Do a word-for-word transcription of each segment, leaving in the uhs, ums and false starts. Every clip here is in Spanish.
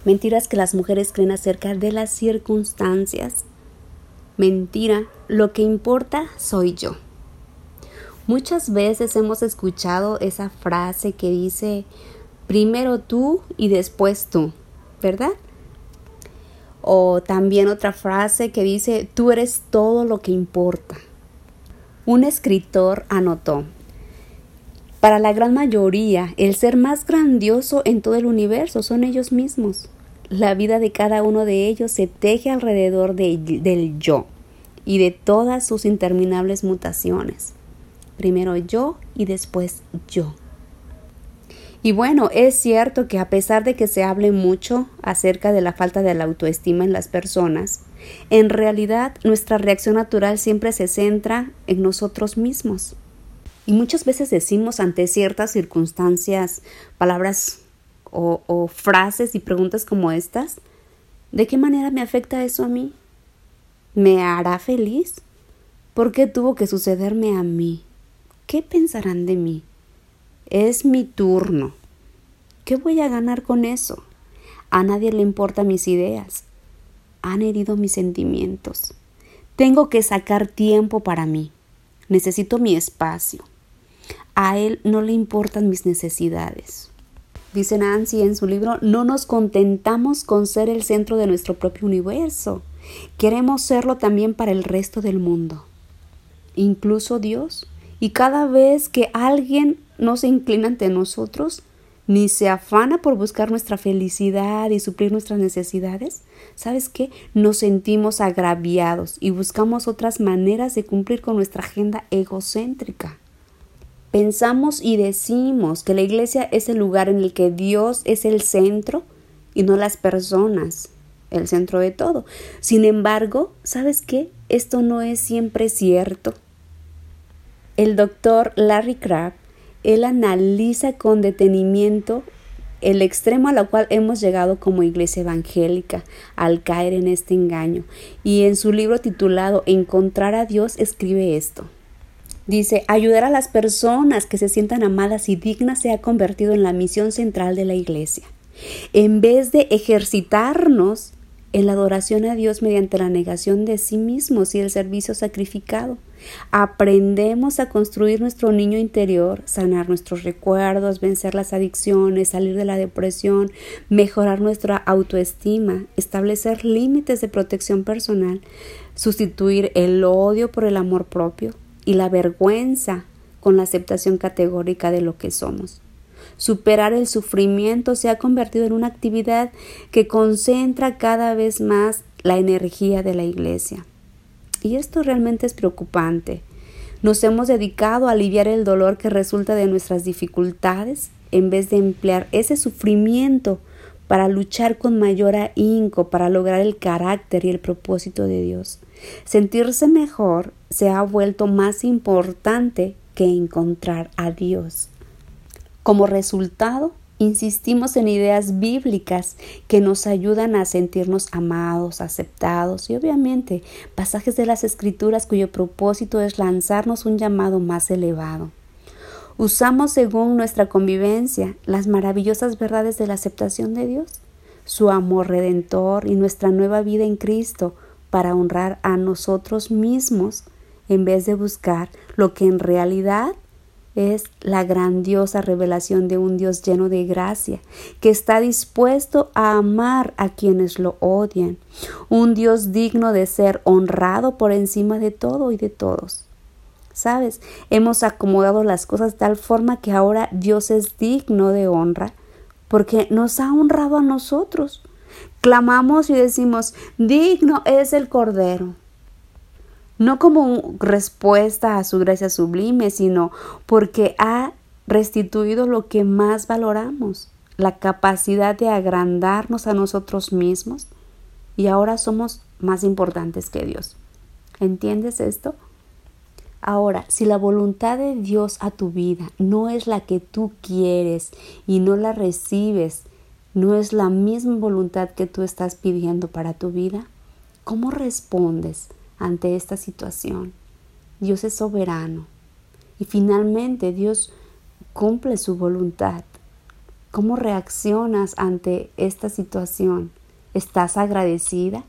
Mentiras que las mujeres creen acerca de las circunstancias. Mentira, lo que importa soy yo. Muchas veces hemos escuchado esa frase que dice, primero tú y después tú, ¿verdad? O también otra frase que dice, tú eres todo lo que importa. Un escritor anotó, para la gran mayoría, el ser más grandioso en todo el universo son ellos mismos. La vida de cada uno de ellos se teje alrededor de, del yo y de todas sus interminables mutaciones. Primero yo y después yo. Y bueno, es cierto que a pesar de que se hable mucho acerca de la falta de la autoestima en las personas, en realidad nuestra reacción natural siempre se centra en nosotros mismos. Y muchas veces decimos ante ciertas circunstancias palabras o, o frases y preguntas como estas. ¿De qué manera me afecta eso a mí? ¿Me hará feliz? ¿Por qué tuvo que sucederme a mí? ¿Qué pensarán de mí? Es mi turno. ¿Qué voy a ganar con eso? A nadie le importan mis ideas. Han herido mis sentimientos. Tengo que sacar tiempo para mí. Necesito mi espacio. A él no le importan mis necesidades. Dice Nancy en su libro, no nos contentamos con ser el centro de nuestro propio universo. Queremos serlo también para el resto del mundo. Incluso Dios. Y cada vez que alguien no se inclina ante nosotros, ni se afana por buscar nuestra felicidad y suplir nuestras necesidades, ¿sabes qué? Nos sentimos agraviados y buscamos otras maneras de cumplir con nuestra agenda egocéntrica. Pensamos y decimos que la iglesia es el lugar en el que Dios es el centro y no las personas, el centro de todo. Sin embargo, ¿sabes qué? Esto no es siempre cierto. El doctor Larry Crabb, él analiza con detenimiento el extremo al cual hemos llegado como iglesia evangélica al caer en este engaño. Y en su libro titulado Encontrar a Dios escribe esto. Dice, ayudar a las personas que se sientan amadas y dignas se ha convertido en la misión central de la iglesia. En vez de ejercitarnos en la adoración a Dios mediante la negación de sí mismos y el servicio sacrificado, aprendemos a construir nuestro niño interior, sanar nuestros recuerdos, vencer las adicciones, salir de la depresión, mejorar nuestra autoestima, establecer límites de protección personal, sustituir el odio por el amor propio y la vergüenza con la aceptación categórica de lo que somos. Superar el sufrimiento se ha convertido en una actividad que concentra cada vez más la energía de la iglesia. Y esto realmente es preocupante. Nos hemos dedicado a aliviar el dolor que resulta de nuestras dificultades en vez de emplear ese sufrimiento para luchar con mayor ahínco, para lograr el carácter y el propósito de Dios. Sentirse mejor se ha vuelto más importante que encontrar a Dios. Como resultado, insistimos en ideas bíblicas que nos ayudan a sentirnos amados, aceptados y obviamente pasajes de las Escrituras cuyo propósito es lanzarnos un llamado más elevado. Usamos según nuestra convivencia las maravillosas verdades de la aceptación de Dios, su amor redentor y nuestra nueva vida en Cristo para honrar a nosotros mismos en vez de buscar lo que en realidad es la grandiosa revelación de un Dios lleno de gracia, que está dispuesto a amar a quienes lo odian, un Dios digno de ser honrado por encima de todo y de todos. ¿Sabes? Hemos acomodado las cosas de tal forma que ahora Dios es digno de honra porque nos ha honrado a nosotros. Clamamos y decimos, digno es el Cordero. No como respuesta a su gracia sublime, sino porque ha restituido lo que más valoramos, la capacidad de agrandarnos a nosotros mismos, y ahora somos más importantes que Dios. ¿Entiendes esto? Ahora, si la voluntad de Dios a tu vida no es la que tú quieres y no la recibes, no es la misma voluntad que tú estás pidiendo para tu vida, ¿cómo respondes ante esta situación? Dios es soberano y finalmente Dios cumple su voluntad. ¿Cómo reaccionas ante esta situación? ¿Estás agradecida?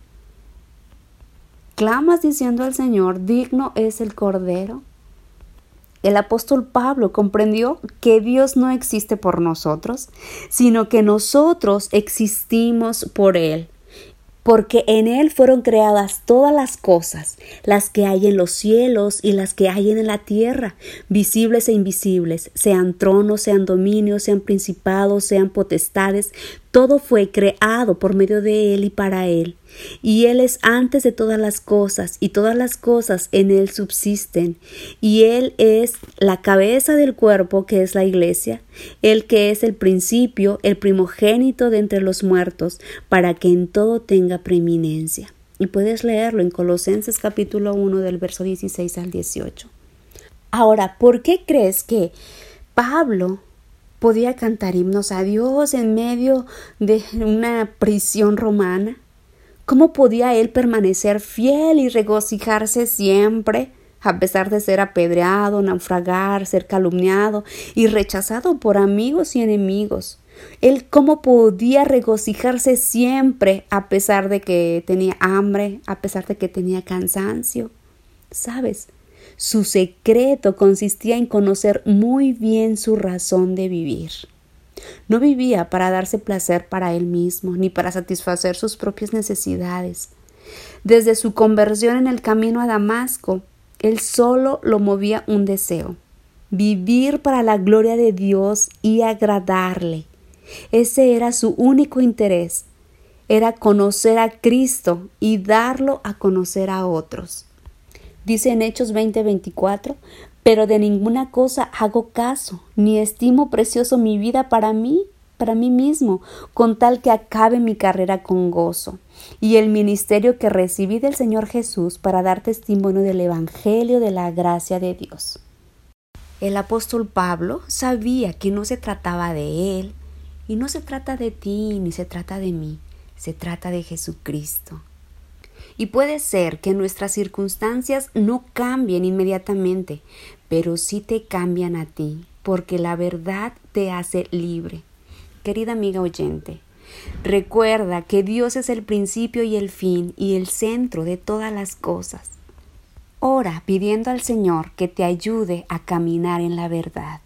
¿Clamas diciendo al Señor, digno es el Cordero? El apóstol Pablo comprendió que Dios no existe por nosotros, sino que nosotros existimos por Él. Porque en Él fueron creadas todas las cosas, las que hay en los cielos y las que hay en la tierra, visibles e invisibles, sean tronos, sean dominios, sean principados, sean potestades, todo fue creado por medio de Él y para Él. Y Él es antes de todas las cosas, y todas las cosas en Él subsisten. Y Él es la cabeza del cuerpo, que es la iglesia, Él que es el principio, el primogénito de entre los muertos, para que en todo tenga preeminencia. Y puedes leerlo en Colosenses capítulo uno del verso dieciséis al dieciocho. Ahora, ¿por qué crees que Pablo podía cantar himnos a Dios en medio de una prisión romana? ¿Cómo podía él permanecer fiel y regocijarse siempre, a pesar de ser apedreado, naufragar, ser calumniado y rechazado por amigos y enemigos? Él cómo podía regocijarse siempre, a pesar de que tenía hambre, a pesar de que tenía cansancio. ¿Sabes? Su secreto consistía en conocer muy bien su razón de vivir. No vivía para darse placer para él mismo, ni para satisfacer sus propias necesidades. Desde su conversión en el camino a Damasco, él solo lo movía un deseo: vivir para la gloria de Dios y agradarle. Ese era su único interés, era conocer a Cristo y darlo a conocer a otros. Dice en Hechos veinte veinticuatro, pero de ninguna cosa hago caso, ni estimo precioso mi vida para mí, para mí mismo, con tal que acabe mi carrera con gozo, y el ministerio que recibí del Señor Jesús para dar testimonio del Evangelio de la gracia de Dios. El apóstol Pablo sabía que no se trataba de él, y no se trata de ti, ni se trata de mí, se trata de Jesucristo. Y puede ser que nuestras circunstancias no cambien inmediatamente, pero sí te cambian a ti, porque la verdad te hace libre. Querida amiga oyente, recuerda que Dios es el principio y el fin y el centro de todas las cosas. Ora pidiendo al Señor que te ayude a caminar en la verdad.